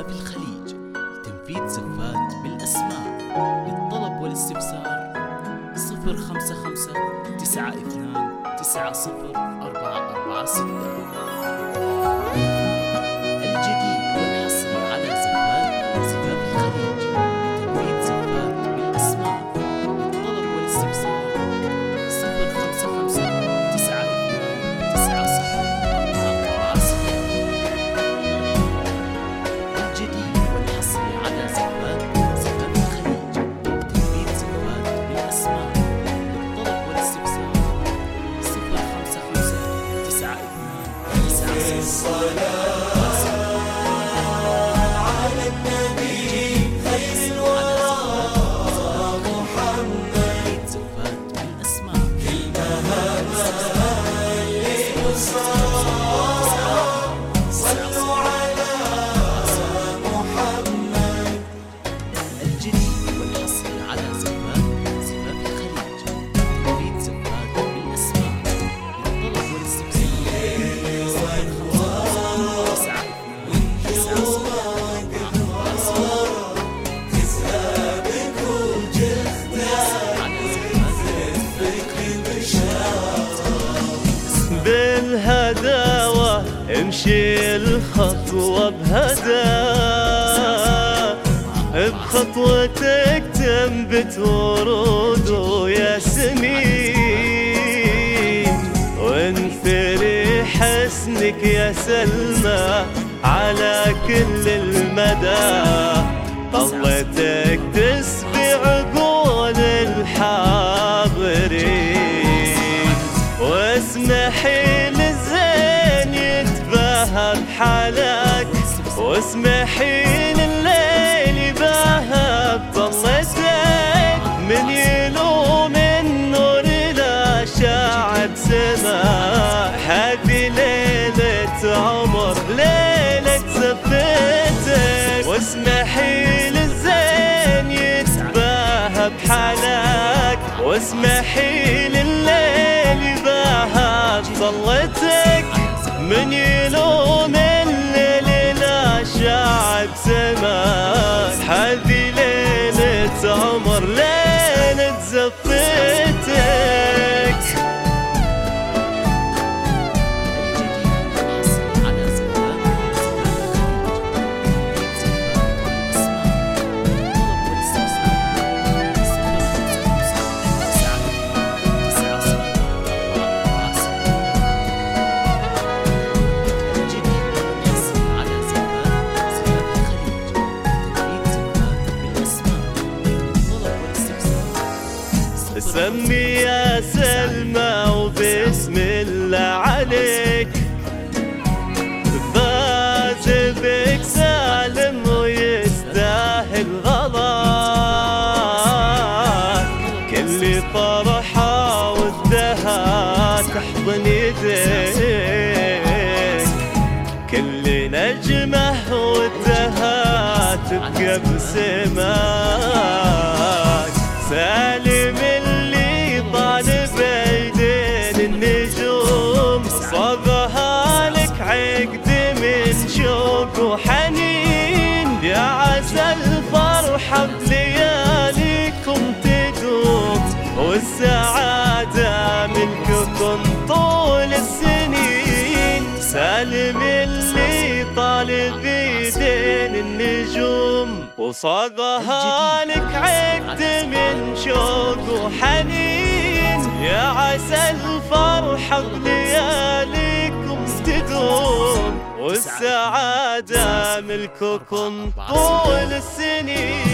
زفاف الخليج لتنفيذ زفات بالأسماء. للطلب والاستفسار 055 92 90 446. الجديد والحصري على زفاف الخليج لتنفيذ زفات بالأسماء. للطلب والاستفسار 055 92 90 446. الجديد والحصري على زفاف الخليج لتنفيذ زفات بالأسماء. للطلب والاستفسار 055 92 90 على النبي خير الورى محمد. زفات بالأسماء صلوا على محمد. الجديد والحصري على زفاف الخليج تنفيذ زفات بالأسماء. للطلب والاستفسار بالهداوة امشي الخطوة بخطوتك تنبت ورود وياسمين، وانثري حسنك يا سلمى على كل المدى. طلتك تسبي عقول الحاضرين، واسمحي للزين يتباهى بحالك، واسمحي لليل يباهى بطلتك. من يلوم النور إلى شاعد سما، هذه ليلة عمر ليلة زفتك. واسمحي للزين يتباهى بحالك، واسمحي لليل يباهى بطلتك. من يلوم الليل لا شاعد سما، هذه ليلة عمر ليلة زفتك. سمي يا سلمى وبسم الله عليك، فاز بك سالم ويستاهل غلاك. كل فرحة ودها تحضن يديك، كل نجمة ودها تبقى بسماك. سالم اللي طالب ايدين النجوم، صاغها لك عقد من شوق وحنين. يا عسى الفرحة بلياليكم تدوم، والسعادة ملككم طول السنين. سالم اللي طالب ايدين النجوم، وصاغها لك عقد من شوق وحنين. يا عسى الفرحة بلياليكم تدوم، والسعادة ملككم طول السنين.